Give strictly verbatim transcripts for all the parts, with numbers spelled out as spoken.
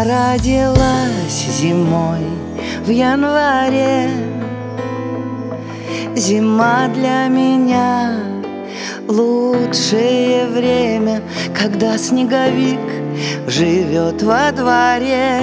Я родилась зимой в январе. Зима для меня лучшее время, когда снеговик живет во дворе.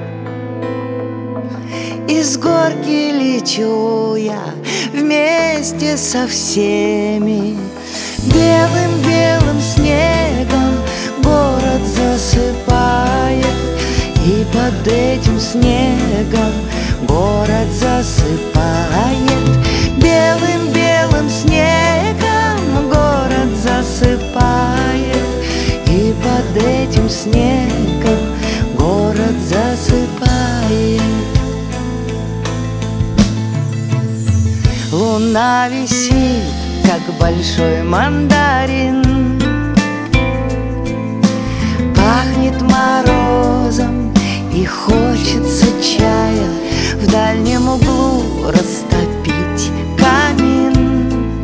Из горки лечу я вместе со всеми. Белым-белым снегом город засыпает, и под этим снегом город засыпает. Белым-белым снегом город засыпает, и под этим снегом город засыпает. Луна висит, как большой мандарин, пахнет морозом, и хочется чая в дальнем углу растопить камин.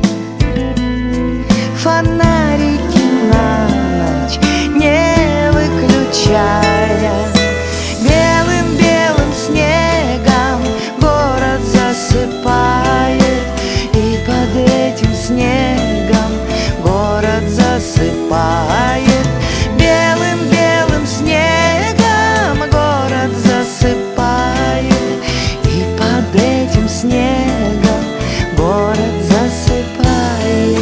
Фонарики на ночь не выключая. Белым-белым снегом город засыпает, и под этим снегом город засыпает. Белым-белым снегом город засыпает, и под этим снегом город засыпает.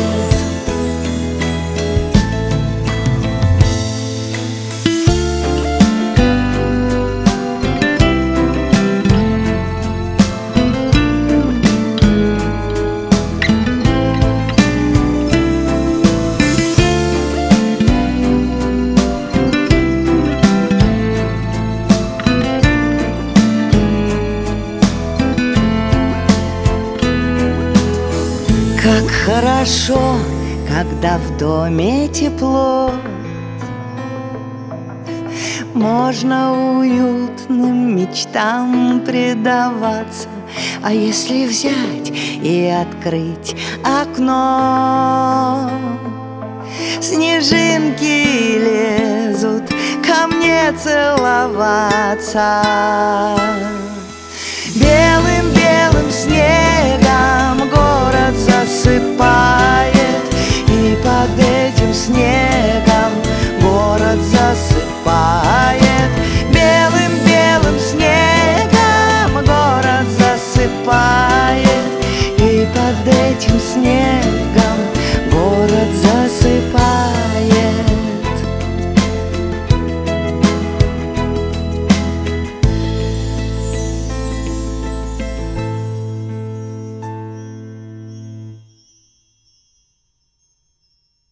Как хорошо, когда в доме тепло, можно уютным мечтам предаваться. А если взять и открыть окно, снежинки лезут ко мне целоваться. Белым-белым снегом город засыпает, и под этим снегом город засыпает.